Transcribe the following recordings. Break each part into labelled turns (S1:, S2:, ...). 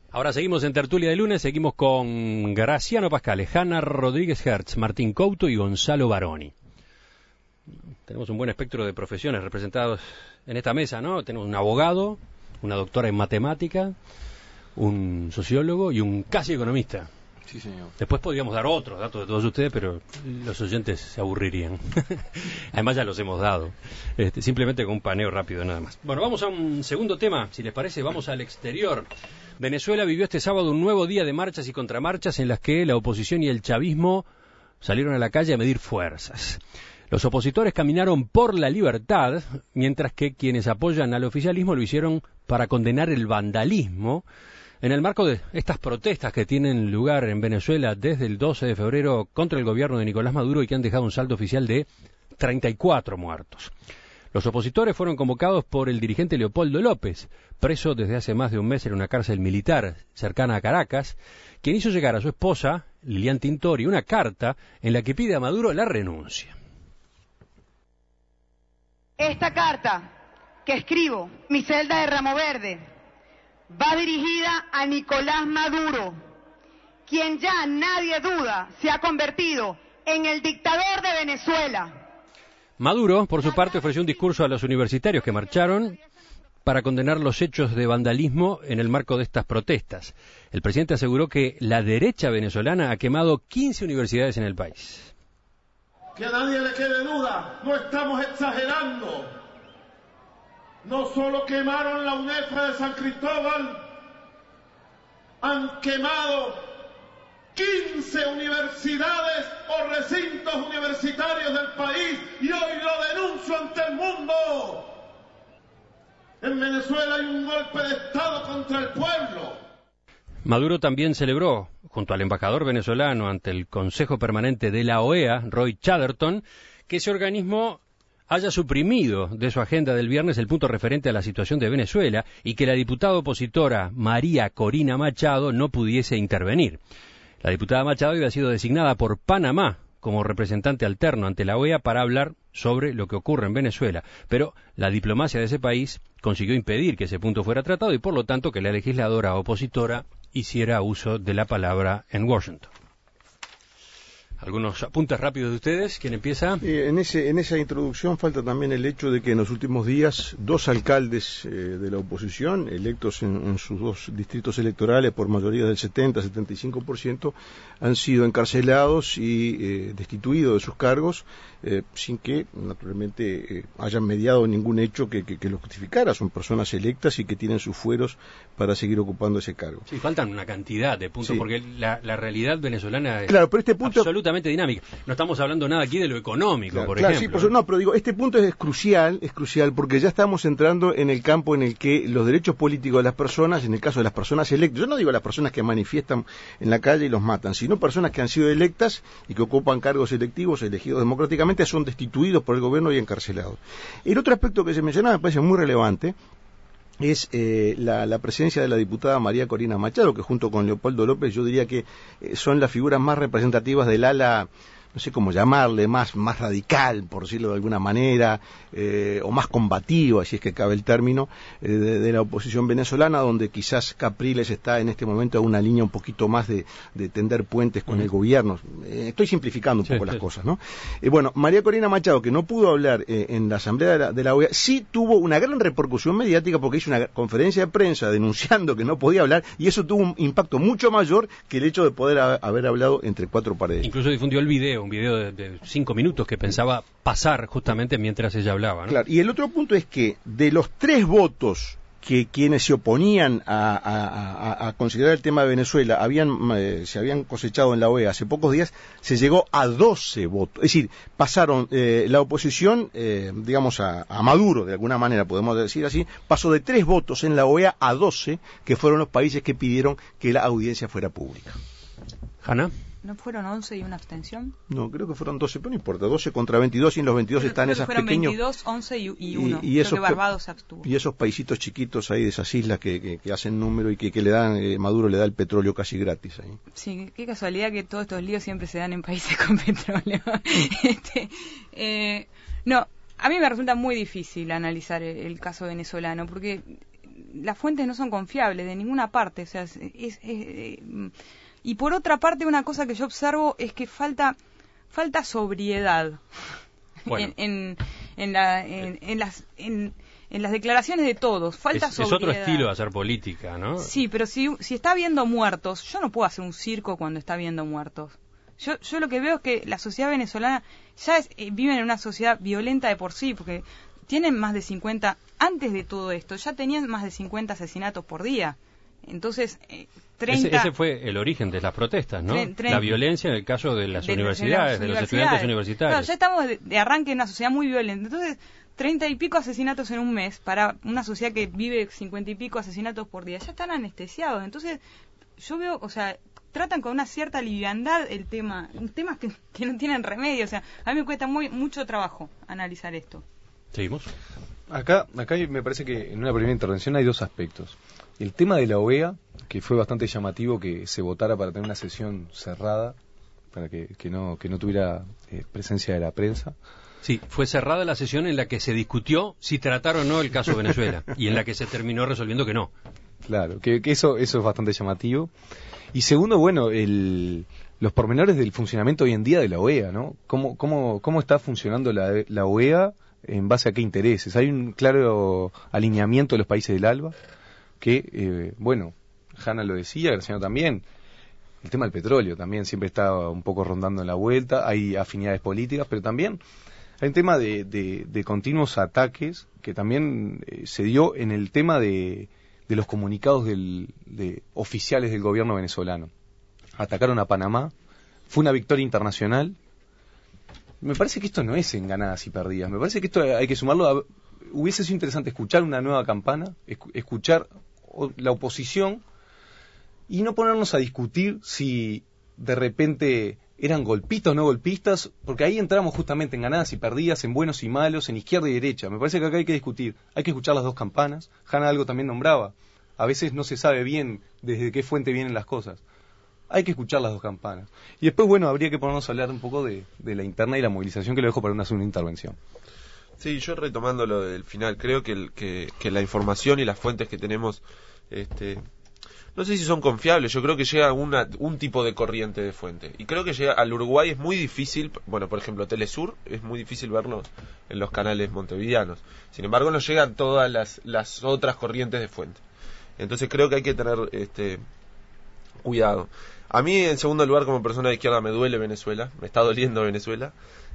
S1: Ahora seguimos en Tertulia de Lunes, seguimos con Graciano Pascal, Hanna Rodríguez Hertz, Martín Couto y Gonzalo Baroni. Tenemos un buen espectro de profesiones representados en esta mesa, ¿no? Tenemos un abogado, una doctora en matemática, un sociólogo y un casi economista.
S2: Sí, señor.
S1: Después podríamos dar otros datos de todos ustedes, pero los oyentes se aburrirían. Además ya los hemos dado. Simplemente con un paneo rápido nada más. Bueno, vamos a un segundo tema, si les parece, vamos al exterior. Venezuela vivió este sábado un nuevo día de marchas y contramarchas en las que la oposición y el chavismo salieron a la calle a medir fuerzas. Los opositores caminaron por la libertad, mientras que quienes apoyan al oficialismo lo hicieron para condenar el vandalismo en el marco de estas protestas que tienen lugar en Venezuela desde el 12 de febrero contra el gobierno de Nicolás Maduro y que han dejado un saldo oficial de 34 muertos. Los opositores fueron convocados por el dirigente Leopoldo López, preso desde hace más de un mes en una cárcel militar cercana a Caracas, quien hizo llegar a su esposa, Lilian Tintori, una carta en la que pide a Maduro la renuncia.
S3: Esta carta que escribo, mi celda de Ramo Verde, va dirigida a Nicolás Maduro, quien ya nadie duda se ha convertido en el dictador de Venezuela.
S1: Maduro, por su parte, ofreció un discurso a los universitarios que marcharon para condenar los hechos de vandalismo en el marco de estas protestas. El presidente aseguró que la derecha venezolana ha quemado 15 universidades en el país.
S4: Que a nadie le quede duda, no estamos exagerando. No solo quemaron la UNEFRA de San Cristóbal, han quemado 15 universidades o recintos universitarios del país y hoy lo denuncio ante el mundo. En Venezuela hay un golpe de Estado contra el pueblo.
S1: Maduro también celebró, junto al embajador venezolano ante el Consejo Permanente de la OEA, Roy Chatterton, que ese organismo haya suprimido de su agenda del viernes el punto referente a la situación de Venezuela y que la diputada opositora María Corina Machado no pudiese intervenir. La diputada Machado había sido designada por Panamá como representante alterno ante la OEA para hablar sobre lo que ocurre en Venezuela, pero la diplomacia de ese país consiguió impedir que ese punto fuera tratado y por lo tanto que la legisladora opositora hiciera uso de la palabra en Washington. Algunos apuntes rápidos de ustedes. ¿Quién empieza?
S2: En esa introducción falta también el hecho de que en los últimos días 2 alcaldes de la oposición, electos en sus 2 distritos electorales por mayoría del 70-75%, han sido encarcelados y destituidos de sus cargos sin que, naturalmente, hayan mediado ningún hecho que lo justificara. Son personas electas y que tienen sus fueros para seguir ocupando ese cargo.
S1: Sí, faltan una cantidad de puntos, sí, porque la realidad venezolana es
S2: claro, pero este punto
S1: absolutamente dinámica. No estamos hablando nada aquí de lo económico,
S2: claro,
S1: por
S2: claro,
S1: ejemplo.
S2: Sí, no, pero digo, este punto es crucial porque ya estamos entrando en el campo en el que los derechos políticos de las personas, en el caso de las personas electas, yo no digo las personas que manifiestan en la calle y los matan, sino personas que han sido electas y que ocupan cargos electivos elegidos democráticamente, son destituidos por el gobierno y encarcelados. El otro aspecto que se mencionaba me parece muy relevante es la presencia de la diputada María Corina Machado, que junto con Leopoldo López yo diría que son las figuras más representativas del ala, no sé cómo llamarle, más radical, por decirlo de alguna manera, o más combativa, si es que cabe el término, de la oposición venezolana, donde quizás Capriles está en este momento a una línea un poquito más de tender puentes con el gobierno. Estoy simplificando un poco las cosas, ¿no? Bueno, María Corina Machado, que no pudo hablar en la asamblea de la OEA, sí tuvo una gran repercusión mediática porque hizo una conferencia de prensa denunciando que no podía hablar, y eso tuvo un impacto mucho mayor que el hecho de poder haber hablado entre 4 paredes.
S1: Incluso difundió el video, un video de 5 minutos que pensaba pasar justamente mientras ella hablaba, ¿no?
S2: Claro, y el otro punto es que de los 3 votos que quienes se oponían a considerar el tema de Venezuela se habían cosechado en la OEA hace pocos días, se llegó a 12 votos. Es decir, pasaron la oposición, digamos, a Maduro, de alguna manera podemos decir así, pasó de 3 votos en la OEA a 12, que fueron los países que pidieron que la audiencia fuera pública.
S1: Hanna.
S5: ¿No fueron 11 y una abstención?
S2: No, creo que fueron 12, pero no importa, 12 contra 22 y en los 22 están esas
S5: fueron
S2: pequeños...
S5: 22, 11 y 1,
S2: y esos,
S5: creo que Barbados se abstuvo.
S2: Y esos paisitos chiquitos ahí de esas islas que hacen número y que le dan, Maduro le da el petróleo casi gratis ahí.
S5: Sí, qué casualidad que todos estos líos siempre se dan en países con petróleo. No, a mí me resulta muy difícil analizar el caso venezolano, porque las fuentes no son confiables de ninguna parte, o sea, y por otra parte una cosa que yo observo es que falta sobriedad
S1: bueno.
S5: en las declaraciones de todos, falta sobriedad.
S1: Es otro estilo de hacer política, ¿no?
S5: Sí, pero si está habiendo muertos, yo no puedo hacer un circo cuando está habiendo muertos. Yo lo que veo es que la sociedad venezolana ya vive en una sociedad violenta de por sí, porque tienen más de 50, antes de todo esto, ya tenían más de 50 asesinatos por día. Entonces, 30...
S1: Ese fue el origen de las protestas, ¿no? La violencia en el caso de las universidades, de los estudiantes universitarios.
S5: Claro, ya estamos de arranque en una sociedad muy violenta. Entonces, 30 y pico asesinatos en un mes, para una sociedad que vive 50 y pico asesinatos por día, ya están anestesiados. Entonces, yo veo, o sea, tratan con una cierta liviandad el tema, temas que no tienen remedio. O sea, a mí me cuesta mucho trabajo analizar esto.
S1: ¿Seguimos?
S6: Acá me parece que en una primera intervención hay dos aspectos. El tema de la OEA, que fue bastante llamativo que se votara para tener una sesión cerrada, para que no tuviera presencia de la prensa.
S1: Sí, fue cerrada la sesión en la que se discutió si tratar o no el caso Venezuela, y en la que se terminó resolviendo que no.
S6: Claro, que eso es bastante llamativo. Y segundo, bueno, los pormenores del funcionamiento hoy en día de la OEA, ¿no? ¿Cómo está funcionando la OEA? ¿En base a qué intereses? Hay un claro alineamiento de los países del ALBA, que, bueno, Hanna lo decía, Graciano también, el tema del petróleo también siempre está un poco rondando en la vuelta, hay afinidades políticas, pero también hay un tema de continuos ataques que también se dio en el tema de los comunicados de oficiales del gobierno venezolano. Atacaron a Panamá, fue una victoria internacional. Me parece que esto no es en ganadas y perdidas. Me parece que esto hay que sumarlo. Hubiese sido interesante escuchar una nueva campana, escuchar la oposición y no ponernos a discutir si de repente eran golpistas o no golpistas, porque ahí entramos justamente en ganadas y perdidas, en buenos y malos, en izquierda y derecha. Me parece que acá hay que discutir, hay que escuchar las dos campanas. Hanna algo también nombraba. A veces no se sabe bien desde qué fuente vienen las cosas. Hay que escuchar las dos campanas. Y después, bueno, habría que ponernos a hablar un poco de la interna y la movilización, que lo dejo para una segunda intervención.
S7: Sí, yo retomando lo del final, creo que la información y las fuentes que tenemos, no sé si son confiables. Yo creo que llega un tipo de corriente de fuente. Y creo que llega al Uruguay es muy difícil, bueno, por ejemplo, Telesur, es muy difícil verlo en los canales montevideanos. Sin embargo, nos llegan todas las otras corrientes de fuente. Entonces creo que hay que tener cuidado. A mí, en segundo lugar, como persona de izquierda, me duele Venezuela, me está doliendo Venezuela.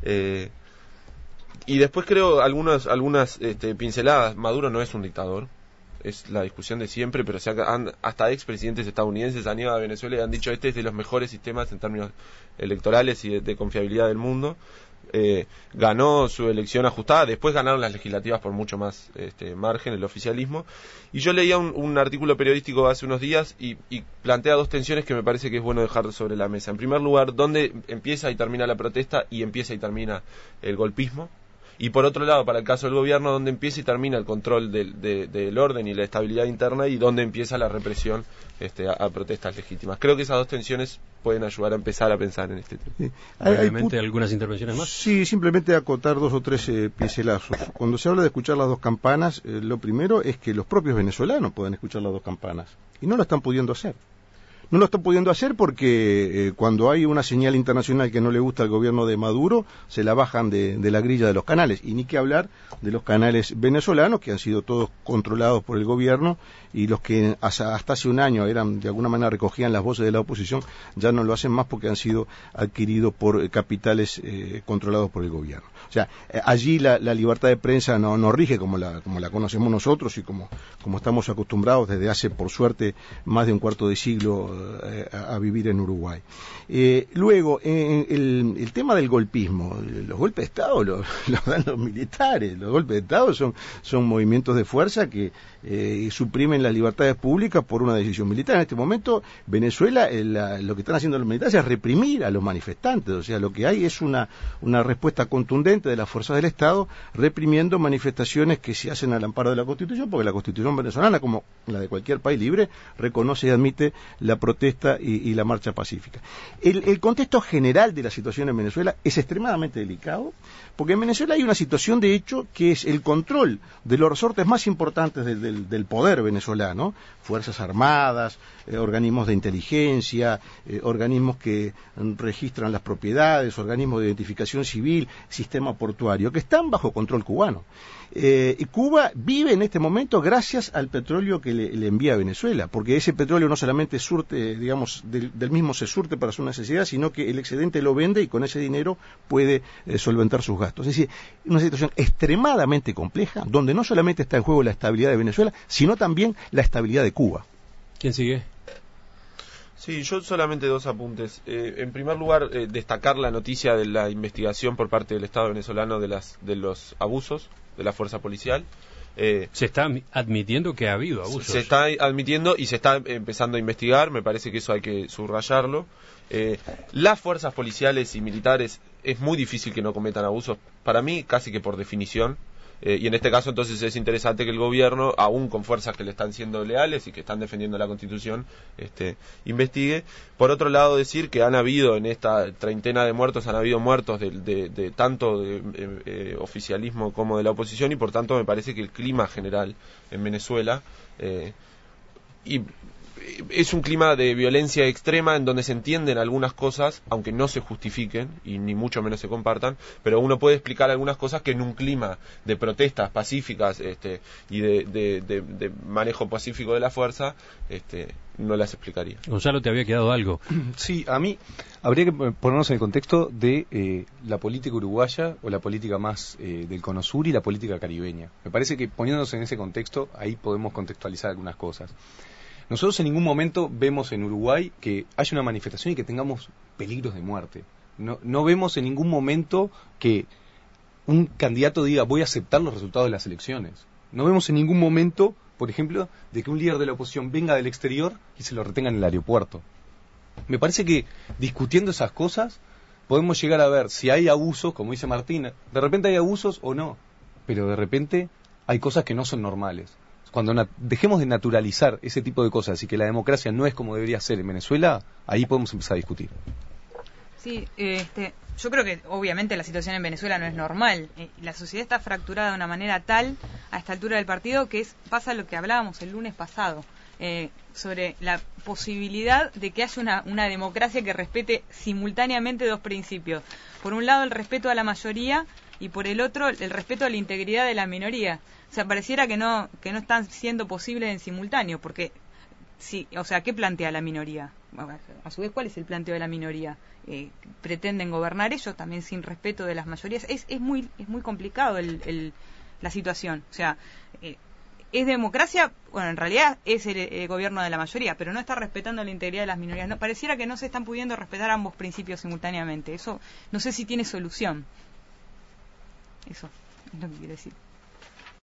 S7: Y después creo algunas pinceladas. Maduro no es un dictador, es la discusión de siempre, pero hasta expresidentes estadounidenses han ido a Venezuela y han dicho este es de los mejores sistemas en términos electorales y de confiabilidad del mundo. Ganó su elección ajustada, después ganaron las legislativas por mucho más margen, el oficialismo. Y yo leía un artículo periodístico hace unos días y plantea dos tensiones que me parece que es bueno dejar sobre la mesa. En primer lugar, dónde empieza y termina la protesta y empieza y termina el golpismo. Y por otro lado, para el caso del gobierno, dónde empieza y termina el control del orden y la estabilidad interna y dónde empieza la represión a protestas legítimas. Creo que esas dos tensiones pueden ayudar a empezar a pensar en este tema.
S2: Sí.
S1: ¿Hay algunas intervenciones más?
S2: Sí, simplemente acotar dos o tres pincelazos. Cuando se habla de escuchar las dos campanas, lo primero es que los propios venezolanos pueden escuchar las dos campanas y no lo están pudiendo hacer. No lo están pudiendo hacer porque cuando hay una señal internacional que no le gusta al gobierno de Maduro, se la bajan de la grilla de los canales. Y ni que hablar de los canales venezolanos, que han sido todos controlados por el gobierno, y los que hasta hace un año eran de alguna manera recogían las voces de la oposición, ya no lo hacen más porque han sido adquiridos por capitales controlados por el gobierno. O sea, allí la libertad de prensa no rige como la conocemos nosotros y como estamos acostumbrados desde hace, por suerte, más de un cuarto de siglo a vivir en Uruguay. Luego, el tema del golpismo, los golpes de Estado los dan los militares. Los golpes de Estado son movimientos de fuerza que suprimen las libertades públicas por una decisión militar. En este momento, Venezuela, lo que están haciendo los militares es reprimir a los manifestantes. O sea, lo que hay es una respuesta contundente de las fuerzas del Estado reprimiendo manifestaciones que se hacen al amparo de la Constitución, porque la Constitución venezolana, como la de cualquier país libre, reconoce y admite la protesta y la marcha pacífica. El contexto general de la situación en Venezuela es extremadamente delicado, porque en Venezuela hay una situación de hecho que es el control de los resortes más importantes del poder venezolano, Fuerzas Armadas, organismos de inteligencia, organismos que registran las propiedades, organismos de identificación civil, sistema portuario, que están bajo control cubano. Y Cuba vive en este momento gracias al petróleo que le envía a Venezuela, porque ese petróleo no solamente surte, digamos, del mismo se surte para su necesidad, sino que el excedente lo vende y con ese dinero puede solventar sus gastos. Es decir, una situación extremadamente compleja, donde no solamente está en juego la estabilidad de Venezuela, sino también la estabilidad de Cuba.
S1: ¿Quién sigue?
S7: Sí, yo solamente dos apuntes. En primer lugar, destacar la noticia de la investigación por parte del Estado venezolano de los abusos de la fuerza policial.
S1: Se está admitiendo que ha habido abusos.
S7: Se está admitiendo y se está empezando a investigar, me parece que eso hay que subrayarlo. Las fuerzas policiales y militares es muy difícil que no cometan abusos, para mí casi que por definición. Y en este caso entonces es interesante que el gobierno, aún con fuerzas que le están siendo leales y que están defendiendo la Constitución, investigue. Por otro lado, decir que han habido en esta treintena de muertos, han habido muertos de tanto de oficialismo como de la oposición, y por tanto me parece que el clima general en Venezuela es un clima de violencia extrema en donde se entienden algunas cosas, aunque no se justifiquen y ni mucho menos se compartan, pero uno puede explicar algunas cosas que en un clima de protestas pacíficas y de manejo pacífico de la fuerza no las explicaría.
S1: Gonzalo, te había quedado algo.
S6: Sí, a mí habría que ponernos en el contexto de la política uruguaya o la política más del Cono Sur y la política caribeña. Me parece que poniéndonos en ese contexto, ahí podemos contextualizar algunas cosas. Nosotros en ningún momento vemos en Uruguay que haya una manifestación y que tengamos peligros de muerte. No vemos en ningún momento que un candidato diga voy a aceptar los resultados de las elecciones. No vemos en ningún momento, por ejemplo, de que un líder de la oposición venga del exterior y se lo retenga en el aeropuerto. Me parece que discutiendo esas cosas podemos llegar a ver si hay abusos, como dice Martín, de repente hay abusos o no, pero de repente hay cosas que no son normales. Cuando dejemos de naturalizar ese tipo de cosas y que la democracia no es como debería ser en Venezuela, ahí podemos empezar a discutir.
S5: Sí, yo creo que obviamente la situación en Venezuela no es normal. La sociedad está fracturada de una manera tal a esta altura del partido que pasa lo que hablábamos el lunes pasado, sobre la posibilidad de que haya una democracia que respete simultáneamente dos principios. Por un lado el respeto a la mayoría y por el otro el respeto a la integridad de la minoría. O sea, pareciera que no están siendo posibles en simultáneo, porque sí, o sea, ¿qué plantea la minoría? A su vez, ¿cuál es el planteo de la minoría? ¿Pretenden gobernar ellos también sin respeto de las mayorías? Es muy complicado la situación. O sea, es democracia, bueno, en realidad es el gobierno de la mayoría, pero no está respetando la integridad de las minorías. No, pareciera que no se están pudiendo respetar ambos principios simultáneamente. Eso no sé si tiene solución. Eso es lo que quiero decir.